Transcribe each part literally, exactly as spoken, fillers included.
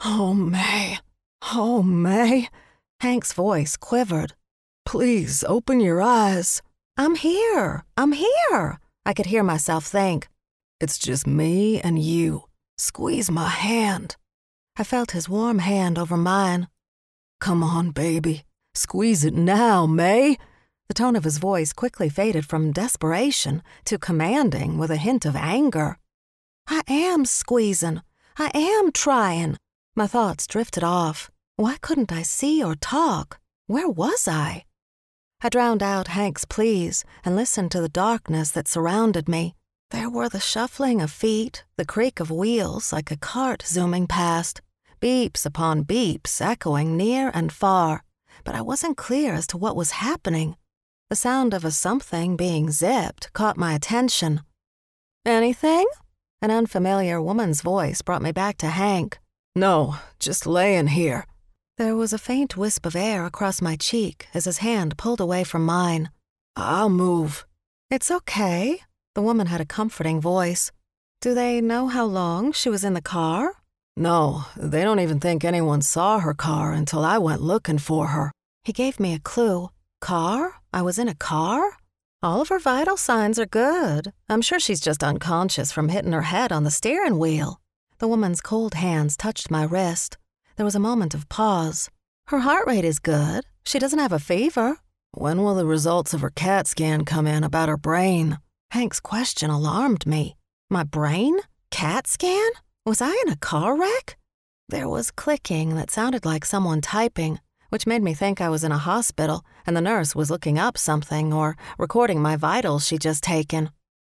Oh, May. Oh, May. Hank's voice quivered. Please, open your eyes. I'm here. I'm here. I could hear myself think. It's just me and you. Squeeze my hand. I felt his warm hand over mine. Come on, baby. Squeeze it now, May. The tone of his voice quickly faded from desperation to commanding with a hint of anger. I am squeezing. I am trying. My thoughts drifted off. Why couldn't I see or talk? Where was I? I drowned out Hank's pleas and listened to the darkness that surrounded me. There were the shuffling of feet, the creak of wheels like a cart zooming past, beeps upon beeps echoing near and far, but I wasn't clear as to what was happening. The sound of a something being zipped caught my attention. Anything? An unfamiliar woman's voice brought me back to Hank. No, just laying here. There was a faint wisp of air across my cheek as his hand pulled away from mine. I'll move. It's okay. The woman had a comforting voice. Do they know how long she was in the car? No, they don't even think anyone saw her car until I went looking for her. He gave me a clue. Car? I was in a car? All of her vital signs are good. I'm sure she's just unconscious from hitting her head on the steering wheel. The woman's cold hands touched my wrist. There was a moment of pause. Her heart rate is good. She doesn't have a fever. When will the results of her CAT scan come in about her brain? Hank's question alarmed me. My brain? CAT scan? Was I in a car wreck? There was clicking that sounded like someone typing, which made me think I was in a hospital and the nurse was looking up something or recording my vitals she'd just taken.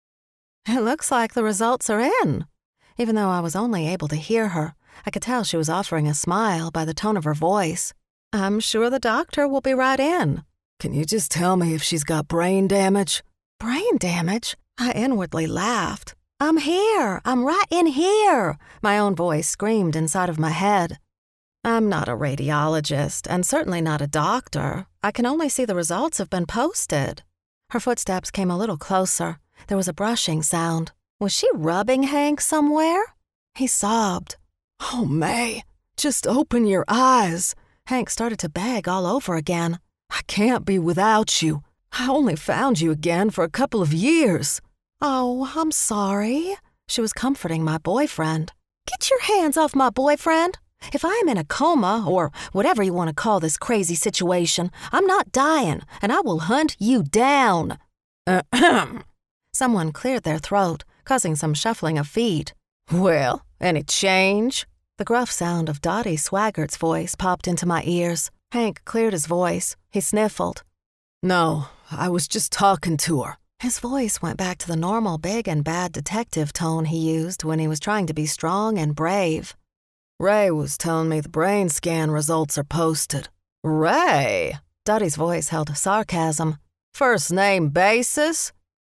It looks like the results are in. Even though I was only able to hear her, I could tell she was offering a smile by the tone of her voice. I'm sure the doctor will be right in. Can you just tell me if she's got brain damage? Brain damage? I inwardly laughed. I'm here. I'm right in here. My own voice screamed inside of my head. I'm not a radiologist and certainly not a doctor. I can only see the results have been posted. Her footsteps came a little closer. There was a brushing sound. Was she rubbing Hank somewhere? He sobbed. Oh, May, just open your eyes. Hank started to beg all over again. I can't be without you. I only found you again for a couple of years. Oh, I'm sorry. She was comforting my boyfriend. Get your hands off my boyfriend. If I'm in a coma, or whatever you want to call this crazy situation, I'm not dying, and I will hunt you down. Ahem. Someone cleared their throat, causing some shuffling of feet. Well, any change? The gruff sound of Dottie Swaggart's voice popped into my ears. Hank cleared his voice. He sniffled. No, I was just talking to her. His voice went back to the normal big and bad detective tone he used when he was trying to be strong and brave. Ray was telling me the brain scan results are posted. Ray? Dottie's voice held sarcasm. First name basis?